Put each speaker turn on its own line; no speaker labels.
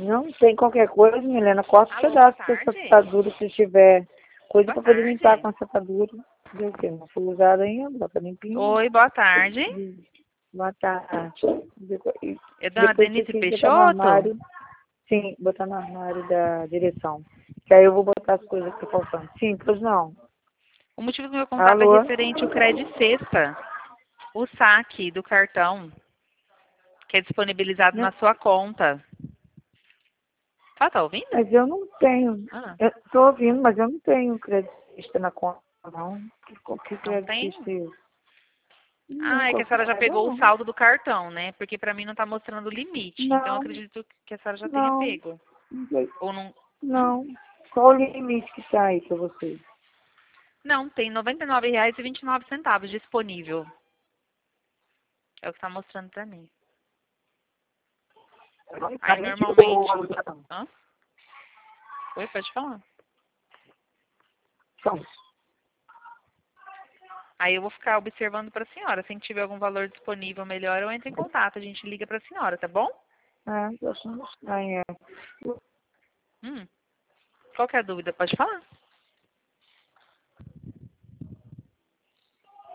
Não tem qualquer coisa, Milena. Corta o
Alô,
pedaço
boa
dessa
tarde.
atadura se tiver coisa
Boa
pra poder limpar
tarde.
com essa atadura. Deu o quê? Não foi usada ainda, tá limpinho.
Oi, boa tarde.
Boa tarde.
É Dona
Depois você
Denise
tem que botar no
Peixoto?
armário. Sim, botar no armário da direção. Que aí eu vou botar as coisas que estão faltando. Sim, pois não.
O motivo do meu contato é
Alô?
referente ao crédito sexta. O saque do cartão, que é disponibilizado
Não,
na sua conta. Tá ouvindo?
mas eu não tenho.
Ah,
Eu tô ouvindo, mas eu não tenho crédito na conta, não. Que
não
crédito
tem?
é esse? Não,
Ah, é que a senhora já
considerado
pegou o
não.
saldo do cartão, né? Porque pra mim não tá mostrando o limite. Então eu
Não,
acredito que a senhora já tenha
não,
pego. Ou não? Hum?
não. Qual o limite que tá aí pra você?
Não, tem R$ 99,29 disponível. É o que tá mostrando pra mim. Aí normalmente. Hã? Oi, pode falar.
Então,
Aí eu vou ficar observando pra senhora. Assim que tiver algum valor disponível melhor, eu entro em contato. A gente liga pra senhora, tá bom?
tô achando estranho.
Qual que é a dúvida? Pode falar.